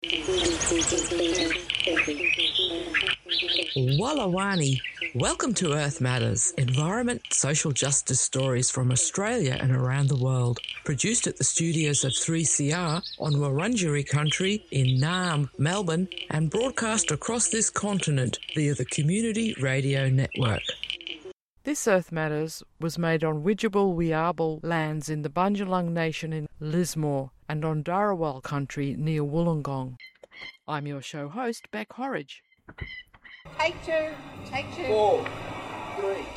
Wallawani, welcome to Earth Matters, environment, social justice stories from Australia and around the world. Produced at the studios of 3CR on Wurundjeri country in Naarm, Melbourne, and broadcast across this continent via the Community Radio Network. This Earth Matters was made on Widjabul Wiarbul lands in the Bundjalung Nation in Lismore and on Darawal country near Wollongong. I'm your show host, Beck Horridge. Take two. 4, 3.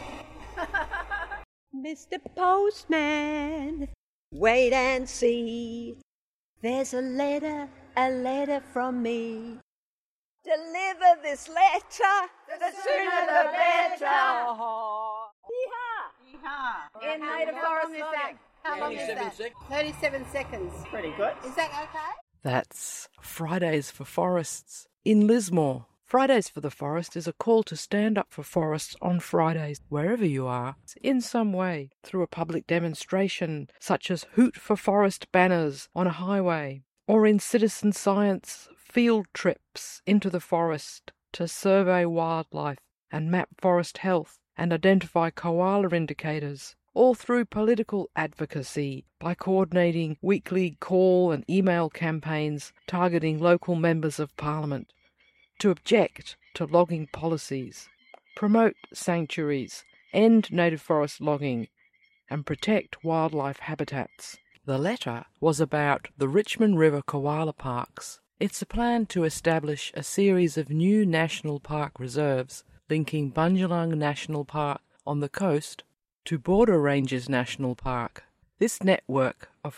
Mr. Postman, wait and see. There's a letter from me. Deliver this letter, the sooner the better. Yeehaw! In Native Forest Song. How long is that? 37 seconds. Pretty good. Is that okay? That's Fridays for Forests in Lismore. Fridays for the Forest is a call to stand up for forests on Fridays, wherever you are, in some way, through a public demonstration, such as Hoot for Forest banners on a highway, or in citizen science field trips into the forest to survey wildlife and map forest health and identify koala indicators, all through political advocacy by coordinating weekly call and email campaigns targeting local members of Parliament, to object to logging policies, promote sanctuaries, end native forest logging, and protect wildlife habitats. The letter was about the Richmond River Koala Parks. It's a plan to establish a series of new national park reserves linking Bundjalung National Park on the coast to Border Ranges National Park. This network of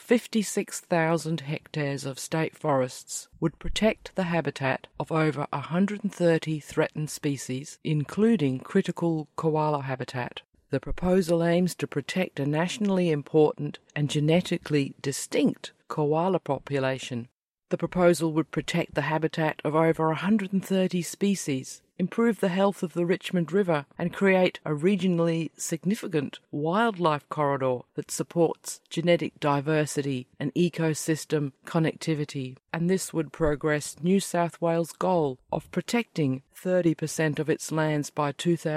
56,000 hectares of state forests would protect the habitat of over 130 threatened species, including critical koala habitat. The proposal aims to protect a nationally important and genetically distinct koala population. The proposal would protect the habitat of over 130 species, improve the health of the Richmond River, and create a regionally significant wildlife corridor that supports genetic diversity and ecosystem connectivity. And this would progress New South Wales' goal of protecting 30% of its lands by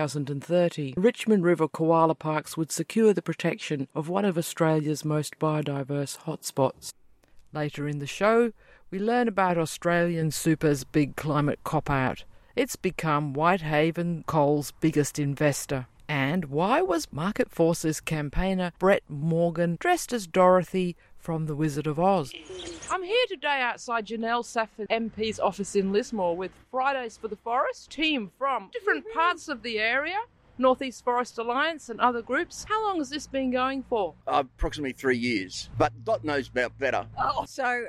2030. Richmond River Koala Parks would secure the protection of one of Australia's most biodiverse hotspots. Later in the show, we learn about Australian Super's big climate cop-out. It's become Whitehaven Coal's biggest investor. And why was Market Forces campaigner Brett Morgan dressed as Dorothy from The Wizard of Oz? I'm here today outside Janelle Safford MP's office in Lismore with Fridays for the Forest team from different parts of the area, North East Forest Alliance and other groups. How long has this been going for? Approximately 3 years, but Dot knows about better. So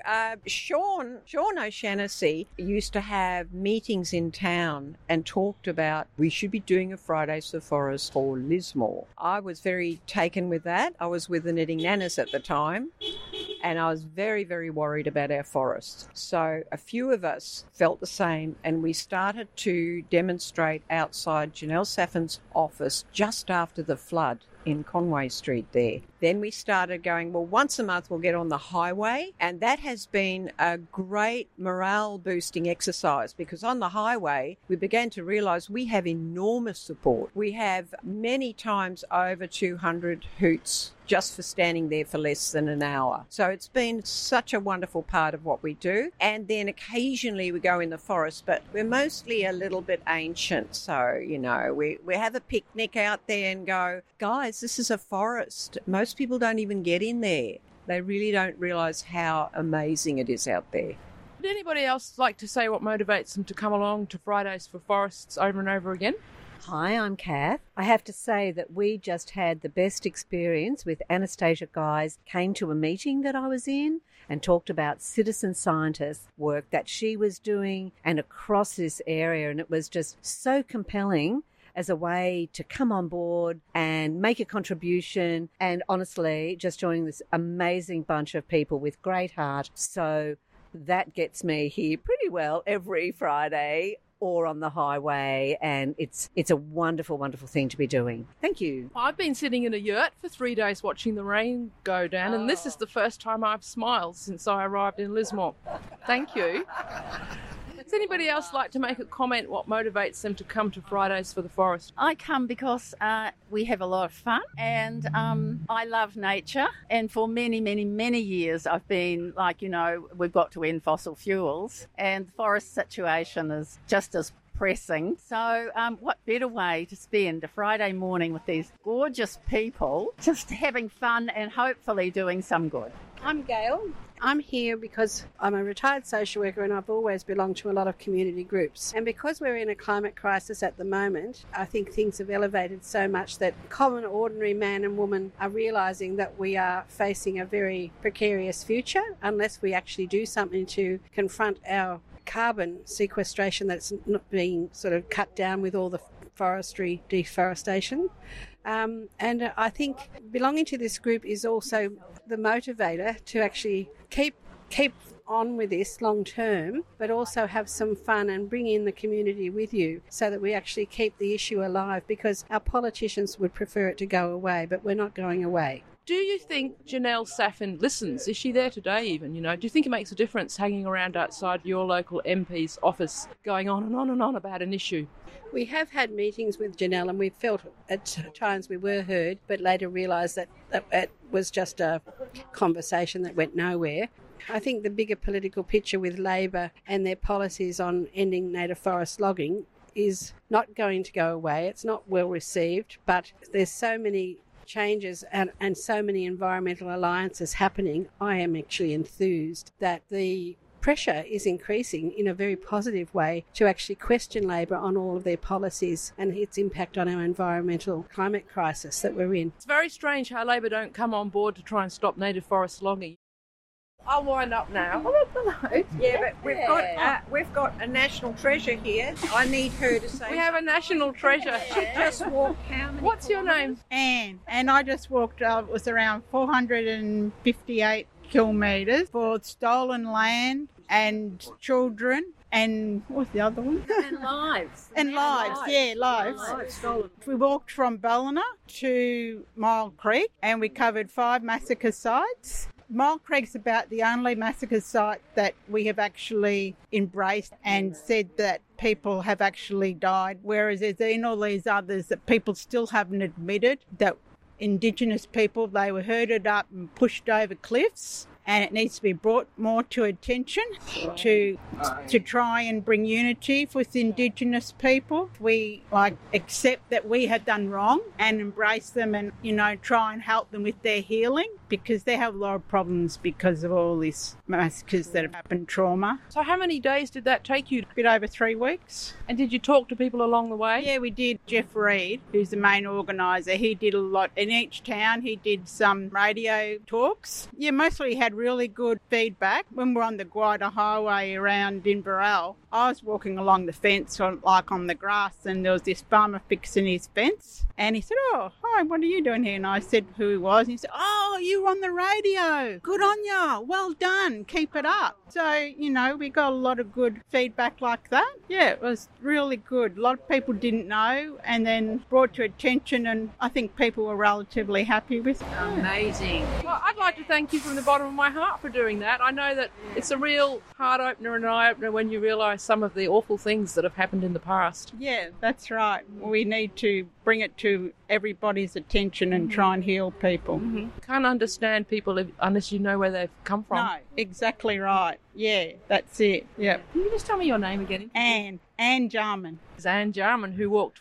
Sean O'Shannessy used to have meetings in town and talked about we should be doing a Fridays for Forest for Lismore. I was very taken with that. I was with the Knitting Nanas at the time, and I was very, very worried about our forests. So a few of us felt the same, and we started to demonstrate outside Janelle Safford's office just after the flood in Conway Street there. Then we started going, well, once a month we'll get on the highway, and that has been a great morale-boosting exercise because on the highway we began to realise we have enormous support. We have many times over 200 hoots just for standing there for less than an hour. So it's been such a wonderful part of what we do. And then occasionally we go in the forest, but we're mostly a little bit ancient. So, you know, we have a picnic out there and go, guys, this is a forest. Most people don't even get in there. They really don't realise how amazing it is out there. Would anybody else like to say what motivates them to come along to Fridays for Forests over and over again? Hi, I'm Kath. I have to say that we just had the best experience with Anastasia Guys came to a meeting that I was in and talked about citizen scientist work that she was doing and across this area, and it was just so compelling as a way to come on board and make a contribution and honestly just joining this amazing bunch of people with great heart. So that gets me here pretty well every Friday or on the highway, and it's a wonderful, wonderful thing to be doing. Thank you. I've been sitting in a yurt for 3 days watching the rain go down, and this is the first time I've smiled since I arrived in Lismore. Thank you. Does anybody else like to make a comment what motivates them to come to Fridays for the Forest? I come because we have a lot of fun, and I love nature. And for many, many, many years I've been we've got to end fossil fuels, and the forest situation is just as pressing. So what better way to spend a Friday morning with these gorgeous people, just having fun and hopefully doing some good. I'm Gail. I'm here because I'm a retired social worker and I've always belonged to a lot of community groups. And because we're in a climate crisis at the moment, I think things have elevated so much that common, ordinary man and woman are realising that we are facing a very precarious future unless we actually do something to confront our carbon sequestration that's not being sort of cut down with all the forestry deforestation. And I think belonging to this group is also the motivator to actually keep on with this long term, but also have some fun and bring in the community with you so that we actually keep the issue alive, because our politicians would prefer it to go away, but we're not going away. Do you think Janelle Saffin listens? Is she there today even? Do you think it makes a difference hanging around outside your local MP's office going on and on and on about an issue? We have had meetings with Janelle and we felt at times we were heard, but later realised that it was just a conversation that went nowhere. I think the bigger political picture with Labor and their policies on ending native forest logging is not going to go away. It's not well received, but there's so many changes and so many environmental alliances happening. I am actually enthused that the pressure is increasing in a very positive way to actually question Labor on all of their policies and its impact on our environmental climate crisis that we're in. It's very strange how Labor don't come on board to try and stop native forest logging. I'll wind up now. Yeah, but we've got a national treasure here. I need her to say. We have a national treasure. She just walked how many? What's your name? Anne. And I just walked, it was around 458 kilometres for stolen land and children. And what's the other one? And lives. Lives. We walked from Ballina to Mile Creek and we covered 5 massacre sites. Mile Creek's about the only massacre site that we have actually embraced and said that people have actually died, whereas there's been all these others that people still haven't admitted that Indigenous people, they were herded up and pushed over cliffs. And it needs to be brought more to attention to try and bring unity with Indigenous people. We accept that we have done wrong and embrace them and, try and help them with their healing, because they have a lot of problems because of all these massacres that have happened, trauma. So how many days did that take you? A bit over 3 weeks. And did you talk to people along the way? Yeah, we did. Jeff Reed, who's the main organiser, he did a lot. In each town, he did some radio talks. Yeah, mostly he had really good feedback. When we're on the Guida Highway around Inverell, I was walking along the fence on the grass, and there was this farmer fixing his fence, and he said, "Oh, hi, what are you doing here?" And I said who he was, and he said, "Oh, you were on the radio. Good on ya. Well done. Keep it up." So, we got a lot of good feedback like that. Yeah, it was really good. A lot of people didn't know, and then brought to attention, and I think people were relatively happy with it. Amazing. Well, I'd like to thank you from the bottom of my heart for doing that. I know that it's a real heart opener and an eye opener when you realise some of the awful things that have happened in the past. Yeah, that's right. We need to bring it to everybody's attention and try and heal people. Mm-hmm. Can't understand people unless you know where they've come from. No, exactly right. Yeah, that's it. Yep. Can you just tell me your name again? Anne Jarman. It's Anne Jarman, who walked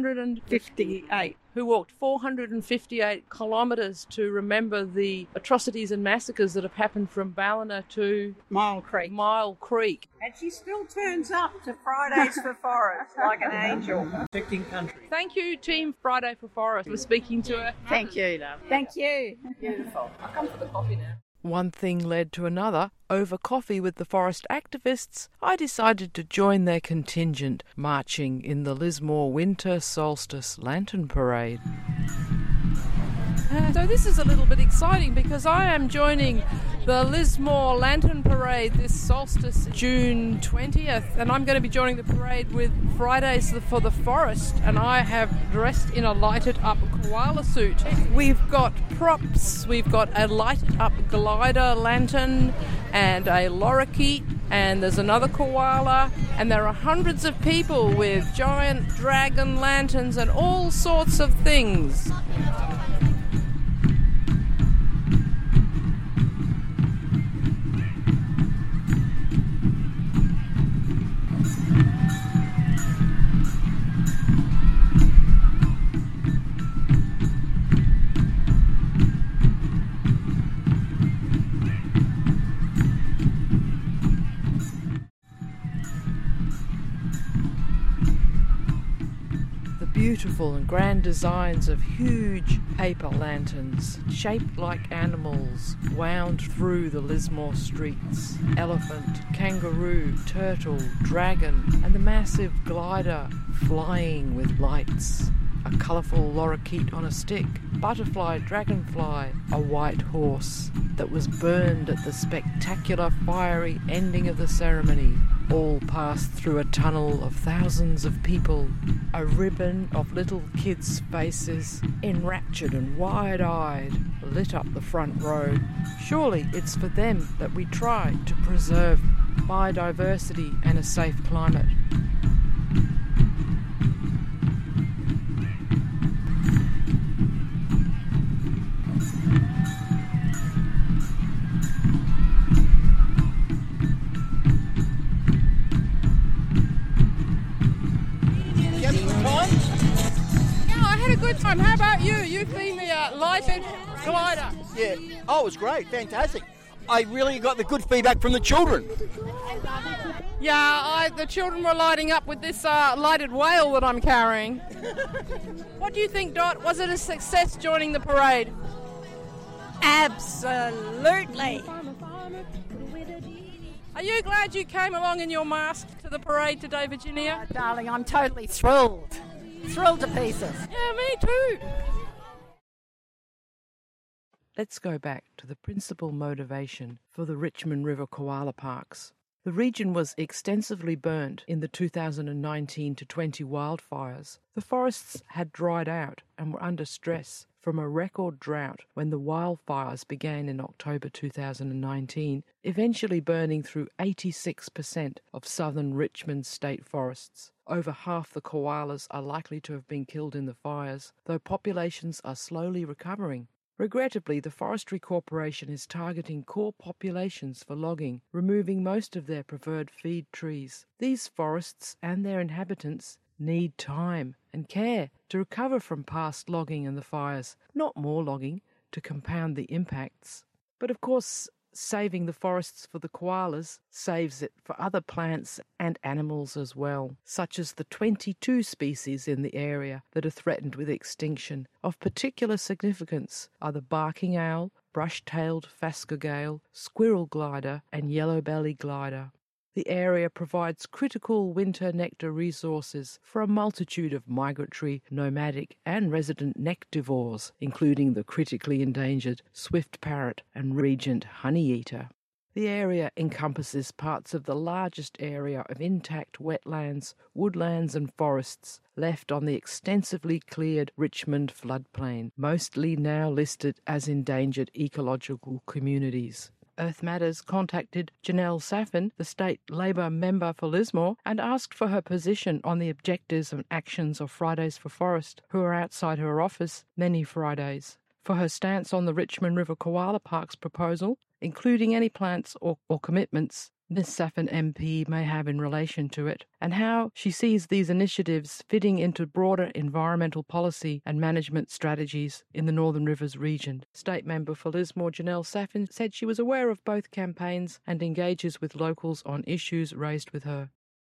458. Who walked 458 kilometres to remember the atrocities and massacres that have happened from Ballina to Mile Creek. And she still turns up to Fridays for Forest like an angel. Protecting country. Thank you, Team Friday for Forest, for speaking to her. Thank you, love. Thank you. Beautiful. I'll come for the coffee now. One thing led to another. Over coffee with the forest activists, I decided to join their contingent marching in the Lismore Winter Solstice Lantern Parade. So this is a little bit exciting because I am joining the Lismore Lantern Parade this solstice, June 20th, and I'm going to be joining the parade with Fridays for the Forest, and I have dressed in a lighted up koala suit. We've got props, we've got a lighted up glider lantern and a lorikeet, and there's another koala, and there are hundreds of people with giant dragon lanterns and all sorts of things. Beautiful and grand designs of huge paper lanterns, shaped like animals, wound through the Lismore streets. Elephant, kangaroo, turtle, dragon, and the massive glider flying with lights. A colourful lorikeet on a stick, butterfly, dragonfly, a white horse that was burned at the spectacular fiery ending of the ceremony, all passed through a tunnel of thousands of people, a ribbon of little kids' faces, enraptured and wide-eyed, lit up the front row. Surely it's for them that we try to preserve biodiversity and a safe climate. Good time. How about you? You've been the lighted glider. Yeah. Oh, it was great. Fantastic. I really got the good feedback from the children. Yeah, the children were lighting up with this lighted whale that I'm carrying. What do you think, Dot? Was it a success joining the parade? Absolutely. Are you glad you came along in your mask to the parade today, Virginia? Darling, I'm totally thrilled. Thrilled to pieces. Yeah, me too. Let's go back to the principal motivation for the Richmond River Koala Parks. The region was extensively burnt in the 2019 to 20 wildfires. The forests had dried out and were under stress from a record drought when the wildfires began in October 2019, eventually burning through 86% of southern Richmond state forests. Over half the koalas are likely to have been killed in the fires, though populations are slowly recovering. Regrettably, the Forestry Corporation is targeting core populations for logging, removing most of their preferred feed trees. These forests and their inhabitants need time and care to recover from past logging and the fires, not more logging to compound the impacts. But of course, saving the forests for the koalas saves it for other plants and animals as well, such as the 22 species in the area that are threatened with extinction. Of particular significance are the barking owl, brush-tailed phascogale, squirrel glider, and yellow-belly glider. The area provides critical winter nectar resources for a multitude of migratory, nomadic and resident nectivores, including the critically endangered swift parrot and regent honeyeater. The area encompasses parts of the largest area of intact wetlands, woodlands and forests left on the extensively cleared Richmond floodplain, mostly now listed as endangered ecological communities. Earth Matters contacted Janelle Saffin, the state Labor member for Lismore, and asked for her position on the objectives and actions of Fridays for Forest, who are outside her office many Fridays. For her stance on the Richmond River Koala Parks proposal, including any plans or commitments Ms. Saffin MP may have in relation to it, and how she sees these initiatives fitting into broader environmental policy and management strategies in the Northern Rivers region. State member for Lismore Janelle Saffin said she was aware of both campaigns and engages with locals on issues raised with her.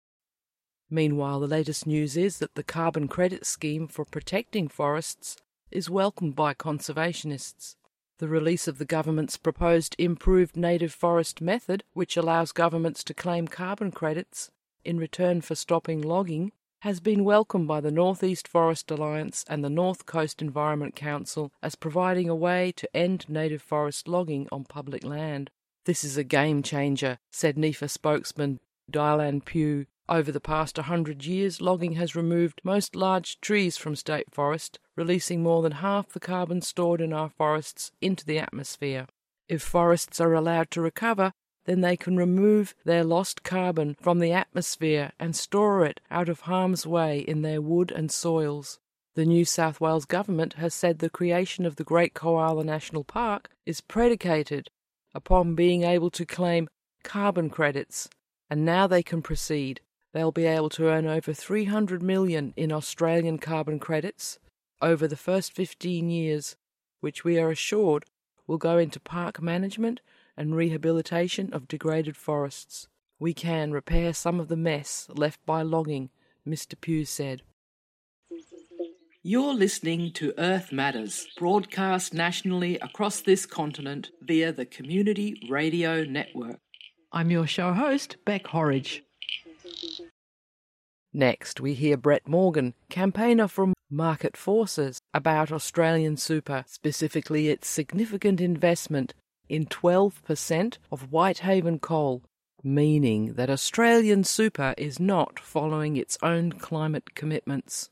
Meanwhile, the latest news is that the carbon credit scheme for protecting forests is welcomed by conservationists. The release of the government's proposed improved native forest method, which allows governments to claim carbon credits in return for stopping logging, has been welcomed by the North East Forest Alliance and the North Coast Environment Council as providing a way to end native forest logging on public land. This is a game changer, said NEFA spokesman Dylan Pugh. Over the past 100 years, logging has removed most large trees from state forest, releasing more than half the carbon stored in our forests into the atmosphere. If forests are allowed to recover, then they can remove their lost carbon from the atmosphere and store it out of harm's way in their wood and soils. The New South Wales government has said the creation of the Great Koala National Park is predicated upon being able to claim carbon credits, and now they can proceed. They'll be able to earn over 300 million in Australian carbon credits over the first 15 years, which we are assured will go into park management and rehabilitation of degraded forests. We can repair some of the mess left by logging, Mr. Pugh said. You're listening to Earth Matters, broadcast nationally across this continent via the Community Radio Network. I'm your show host, Beck Horridge. Next, we hear Brett Morgan, campaigner from Market Forces, about Australian Super, specifically its significant investment in 12% of Whitehaven coal, meaning that Australian Super is not following its own climate commitments.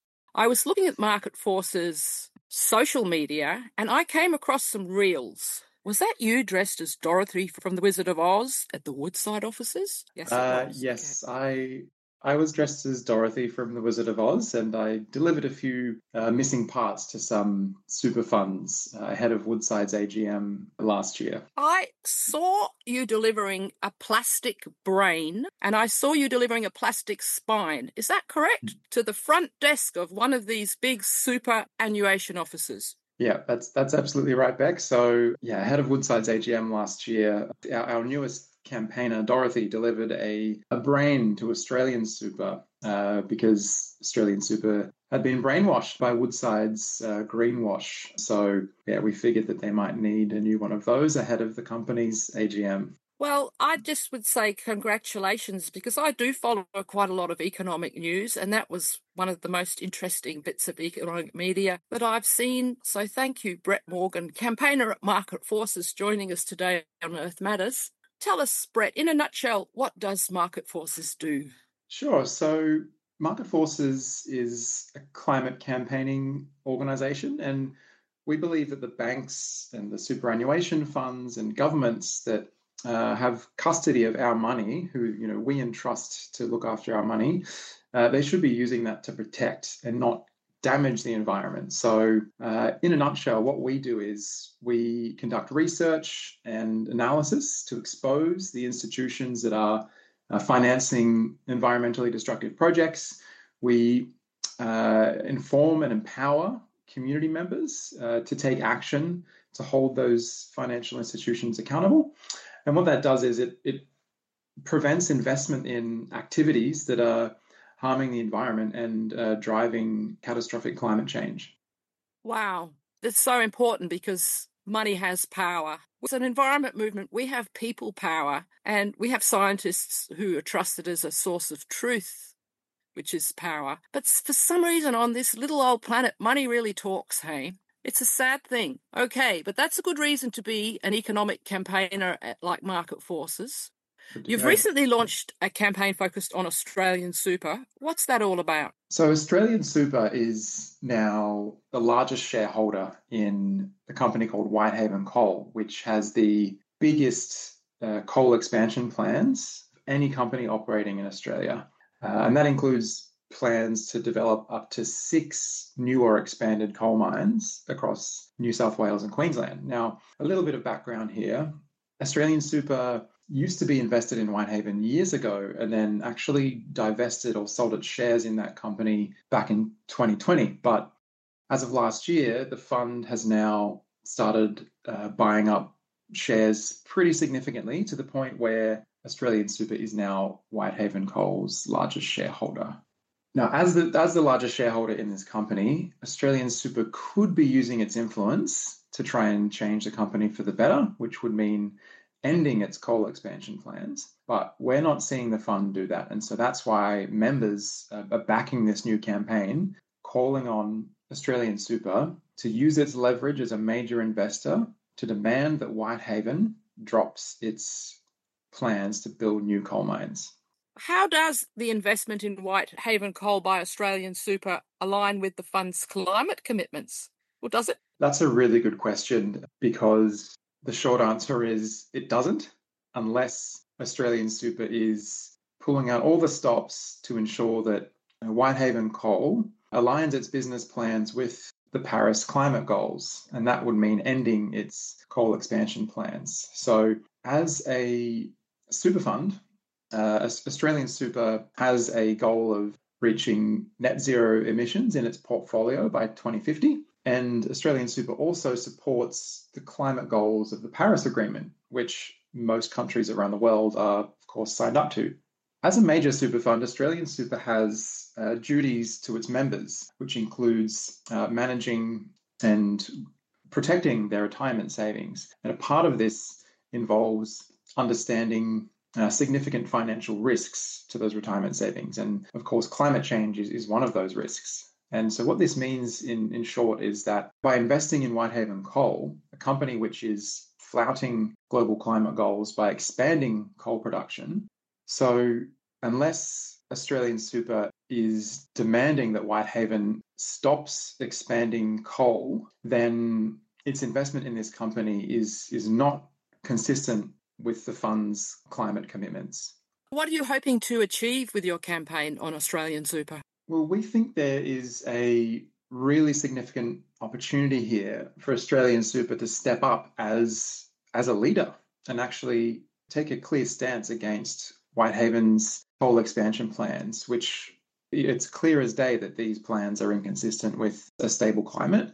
I was looking at Market Forces' social media and I came across some reels. Was that you dressed as Dorothy from The Wizard of Oz at the Woodside offices? Yes, it was. Yes, okay. I was dressed as Dorothy from The Wizard of Oz, and I delivered a few missing parts to some super funds ahead of Woodside's AGM last year. I saw you delivering a plastic brain, and I saw you delivering a plastic spine. Is that correct? To the front desk of one of these big superannuation offices. Yeah, that's absolutely right, Beck. So, ahead of Woodside's AGM last year, our newest campaigner, Dorothy, delivered a brain to Australian Super because Australian Super had been brainwashed by Woodside's greenwash. So, we figured that they might need a new one of those ahead of the company's AGM. Well, I just would say congratulations, because I do follow quite a lot of economic news, and that was one of the most interesting bits of economic media that I've seen. So thank you, Brett Morgan, campaigner at Market Forces, joining us today on Earth Matters. Tell us, Brett, in a nutshell, what does Market Forces do? Sure. So Market Forces is a climate campaigning organisation, and we believe that the banks and the superannuation funds and governments that have custody of our money, who we entrust to look after our money, they should be using that to protect and not damage the environment. So in a nutshell, what we do is we conduct research and analysis to expose the institutions that are financing environmentally destructive projects. We inform and empower community members to take action to hold those financial institutions accountable. And what that does is it prevents investment in activities that are harming the environment and driving catastrophic climate change. Wow, that's so important, because money has power. With an environment movement, we have people power, and we have scientists who are trusted as a source of truth, which is power. But for some reason on this little old planet, money really talks, hey? It's a sad thing. Okay, but that's a good reason to be an economic campaigner like Market Forces. You've recently launched a campaign focused on Australian Super. What's that all about? So Australian Super is now the largest shareholder in a company called Whitehaven Coal, which has the biggest coal expansion plans of any company operating in Australia. And that includes plans to develop up to 6 new or expanded coal mines across New South Wales and Queensland. Now, a little bit of background here. Australian Super used to be invested in Whitehaven years ago and then actually divested or sold its shares in that company back in 2020. But as of last year, the fund has now started buying up shares pretty significantly, to the point where Australian Super is now Whitehaven Coal's largest shareholder. Now, as the largest shareholder in this company, Australian Super could be using its influence to try and change the company for the better, which would mean ending its coal expansion plans, but we're not seeing the fund do that. And so that's why members are backing this new campaign, calling on Australian Super to use its leverage as a major investor to demand that Whitehaven drops its plans to build new coal mines. How does the investment in Whitehaven Coal by Australian Super align with the fund's climate commitments? Or does it? That's a really good question, because the short answer is it doesn't, unless Australian Super is pulling out all the stops to ensure that Whitehaven Coal aligns its business plans with the Paris climate goals, and that would mean ending its coal expansion plans. So as a super fund, Australian Super has a goal of reaching net zero emissions in its portfolio by 2050. And Australian Super also supports the climate goals of the Paris Agreement, which most countries around the world are, of course, signed up to. As a major super fund, Australian Super has duties to its members, which includes managing and protecting their retirement savings. And a part of this involves understanding significant financial risks to those retirement savings. And of course, climate change is one of those risks. And so what this means in short is that by investing in Whitehaven Coal, a company which is flouting global climate goals by expanding coal production, so unless Australian Super is demanding that Whitehaven stops expanding coal, then its investment in this company is not consistent with the fund's climate commitments. What are you hoping to achieve with your campaign on Australian Super? Well, we think there is a really significant opportunity here for Australian Super to step up as a leader and actually take a clear stance against Whitehaven's coal expansion plans, which it's clear as day that these plans are inconsistent with a stable climate.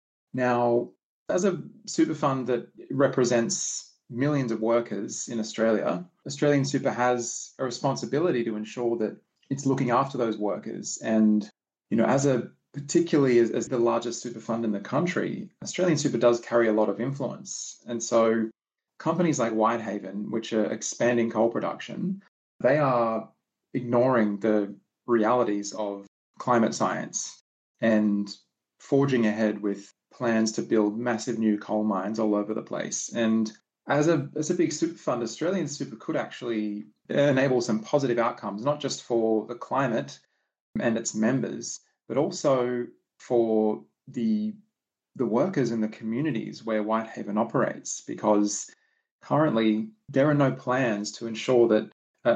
Now, as a super fund that represents millions of workers in Australia, Australian Super has a responsibility to ensure that it's looking after those workers. And, particularly as the largest super fund in the country, Australian Super does carry a lot of influence. And so companies like Whitehaven, which are expanding coal production, they are ignoring the realities of climate science and forging ahead with plans to build massive new coal mines all over the place. And as a big super fund, Australian Super could actually enable some positive outcomes, not just for the climate and its members, but also for the workers in the communities where Whitehaven operates, because currently there are no plans to ensure that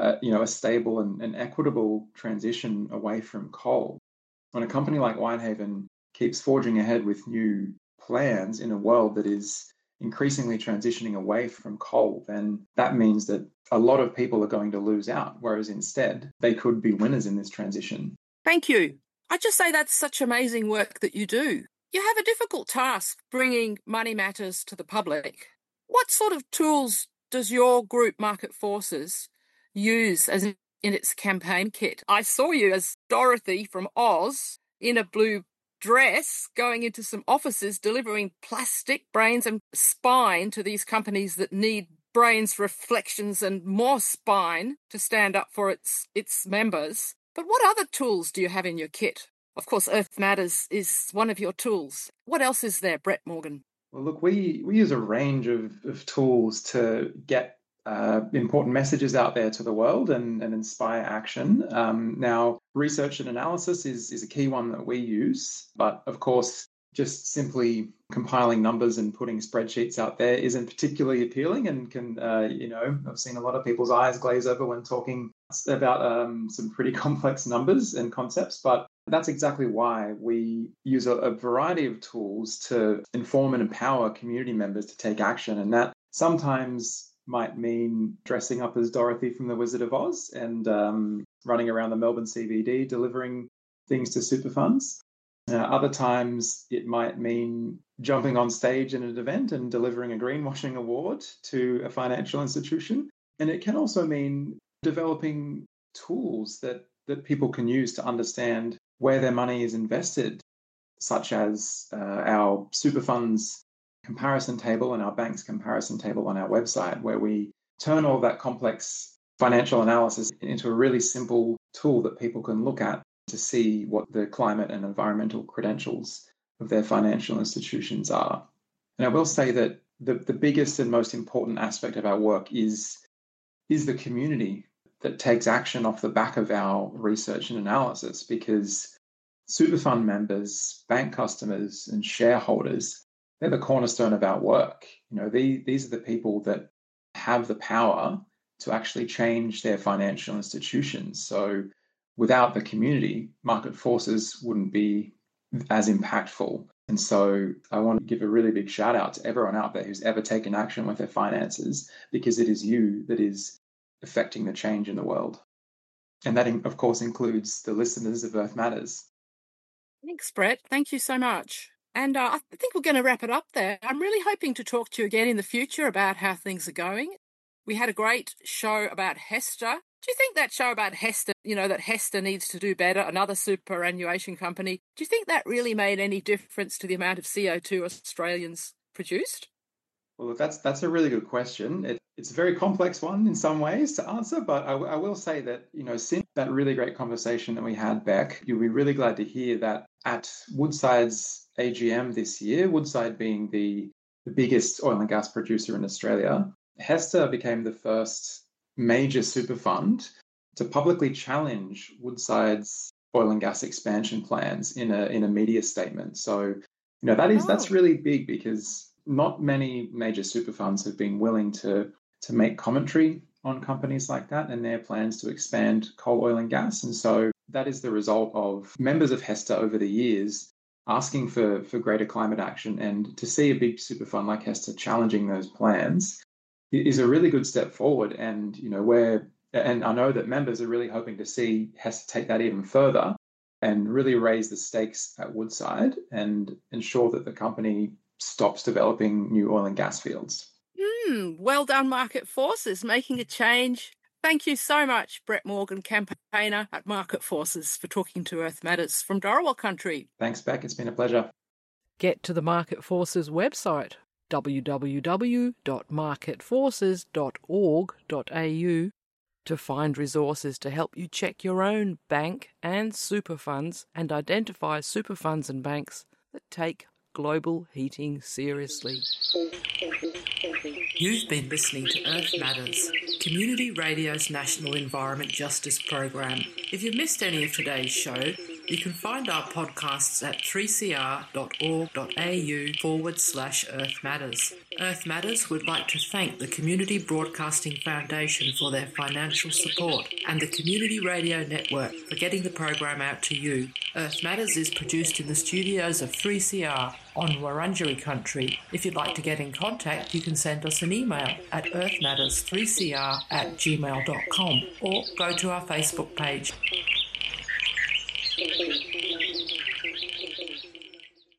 a stable and equitable transition away from coal. When a company like Whitehaven keeps forging ahead with new plans in a world that is increasingly transitioning away from coal, then that means that a lot of people are going to lose out, whereas instead they could be winners in this transition. Thank you. I just say that's such amazing work that you do. You have a difficult task bringing money matters to the public. What sort of tools does your group, Market Forces, use as in its campaign kit? I saw you as Dorothy from Oz in a blue dress going into some offices delivering plastic brains and spine to these companies that need brains, reflections and more spine to stand up for its members. But what other tools do you have in your kit? Of course, Earth Matters is one of your tools. What else is there, Brett Morgan? Well, look, we use a range of tools to get important messages out there to the world and inspire action. Now, research and analysis is a key one that we use, but of course, just simply compiling numbers and putting spreadsheets out there isn't particularly appealing and can, I've seen a lot of people's eyes glaze over when talking about some pretty complex numbers and concepts, but that's exactly why we use a variety of tools to inform and empower community members to take action. And that sometimes might mean dressing up as Dorothy from The Wizard of Oz and running around the Melbourne CBD delivering things to super funds. Other times it might mean jumping on stage in an event and delivering a greenwashing award to a financial institution. And it can also mean developing tools that people can use to understand where their money is invested, such as our super funds comparison table and our bank's comparison table on our website, where we turn all that complex financial analysis into a really simple tool that people can look at to see what the climate and environmental credentials of their financial institutions are. And I will say that the biggest and most important aspect of our work is the community that takes action off the back of our research and analysis, because super fund members, bank customers, and shareholders, they're the cornerstone of our work. These are the people that have the power to actually change their financial institutions. So without the community, market forces wouldn't be as impactful. And so I want to give a really big shout out to everyone out there who's ever taken action with their finances, because it is you that is affecting the change in the world. And that, of course, includes the listeners of Earth Matters. Thanks, Brett. Thank you so much. And I think we're going to wrap it up there. I'm really hoping to talk to you again in the future about how things are going. We had a great show about HESTA. Do you think that show about HESTA, that HESTA needs to do better, another superannuation company, do you think that really made any difference to the amount of CO2 Australians produced? Well, that's a really good question. It's a very complex one in some ways to answer, but I will say that, since that really great conversation that we had, Beck, you'll be really glad to hear that at Woodside's AGM this year, Woodside being the biggest oil and gas producer in Australia, HESTA became the first major super fund to publicly challenge Woodside's oil and gas expansion plans in a media statement. So, that's really big, because not many major super funds have been willing to make commentary on companies like that and their plans to expand coal, oil and gas. And so that is the result of members of HESTA over the years asking for greater climate action. And to see a big super fund like HESTA challenging those plans is a really good step forward. And, and I know that members are really hoping to see HESTA take that even further and really raise the stakes at Woodside and ensure that the company stops developing new oil and gas fields. Well done, Market Forces, making a change. Thank you so much, Brett Morgan, campaigner at Market Forces, for talking to Earth Matters from Dharawal country. Thanks, Beck. It's been a pleasure. Get to the Market Forces website, www.marketforces.org.au, to find resources to help you check your own bank and super funds and identify super funds and banks that take global heating seriously. You've been listening to Earth Matters, Community Radio's National Environment Justice Program. If you've missed any of today's show, you can find our podcasts at 3cr.org.au/Earth Matters. Earth Matters would like to thank the Community Broadcasting Foundation for their financial support and the Community Radio Network for getting the program out to you. Earth Matters is produced in the studios of 3CR on Wurundjeri country. If you'd like to get in contact, you can send us an email at earthmatters3cr@gmail.com or go to our Facebook page.